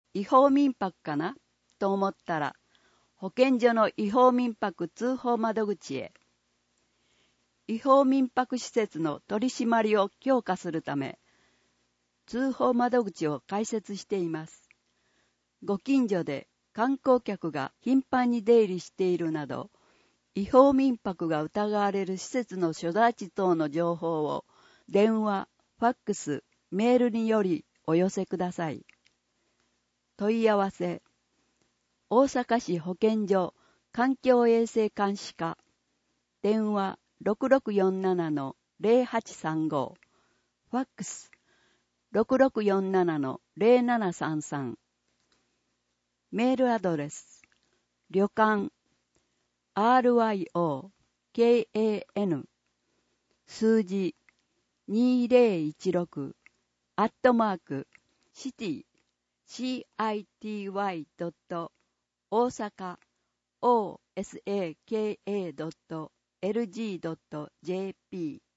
違法民泊かなと思ったら、保健所の違法民泊通報窓口へ。違法民泊施設の取り締まりを強化するため、通報窓口を開設しています。ご近所で観光客が頻繁に出入りしているなど、違法民泊が疑われる施設の所在地等の情報を電話、ファックス、メールによりお寄せください。問い合わせ、大阪市保健所環境衛生監視課、電話6647-0835、ファックス6647-0733、メールアドレス、旅館RYOKAN 数字2016アットマークシティ city.osaka osaka.lg.jp